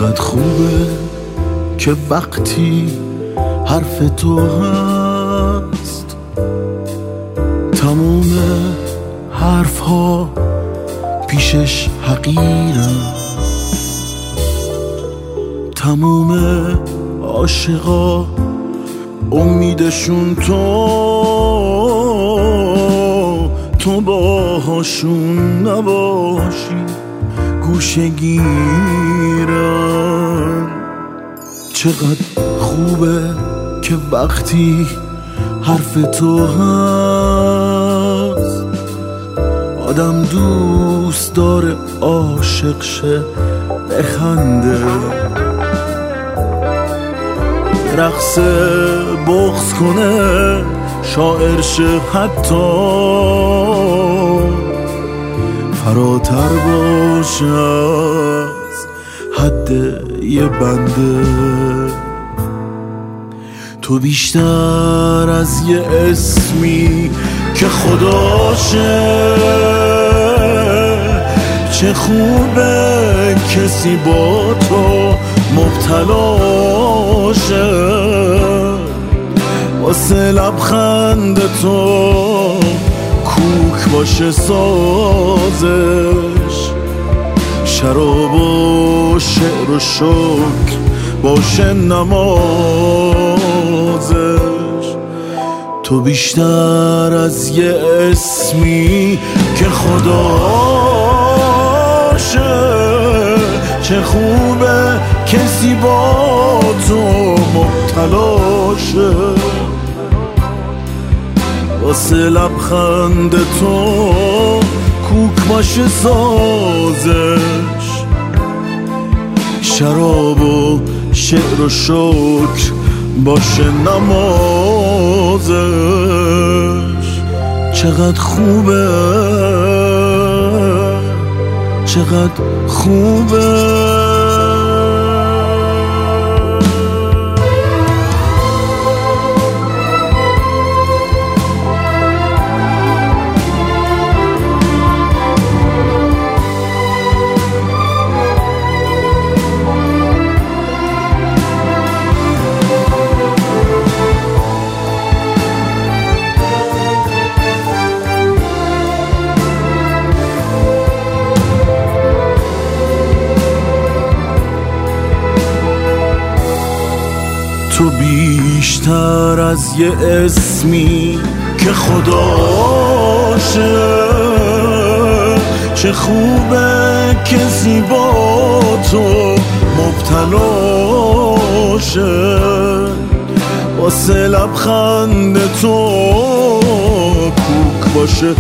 چقدر خوبه که وقتی حرف تو هست تموم حرف ها پیشش حقیرن، تموم عاشقا امیدشون تو باهاشون نباشی گوشه گیرن. چقدر خوبه که وقتی حرف تو هست آدم دوست داره عاشق شه بخنده، رقص بغض کنه شاعر شه حتی فراتر باشه از حد یه بنده. تو بیشتر از یه اسمی که خداشه، چه خوبه کسی با تو مبتلاشه، واسه لبخند تو کوک باشه سازش، شراب و شعر و شکر باشه نمازش. تو بیشتر از یه اسمی که خداشه، چه خوبه کسی با تو مبتلاشه، واسه لبخند تو کوک باشه سازش، شراب و شعر و شکر باشه نمازش. چقدر خوبه، چقدر خوبه. تو بیشتر از یه اسمی که خداشه، چه خوبه کسی با تو مبتلاشه، واسه لبخند تو کوک باشه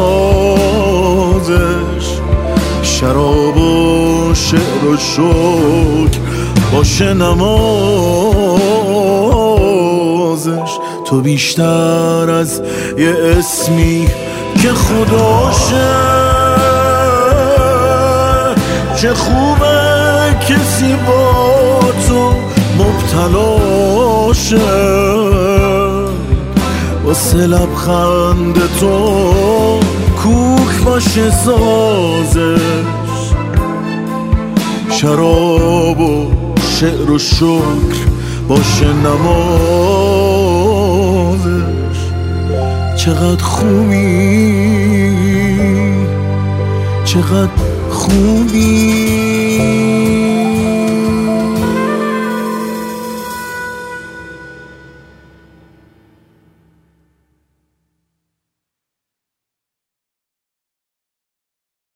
سازش، شراب و شعر و شکر باشه نمازش. تو بیشتر از یه اسمی که خداشه، چه خوبه کسی با تو مبتلاشه، واسه لبخند تو کوک باشه سازش، شراب و شعر و شکر باشه نمازش. چقدر خوبی، چقدر خوبی.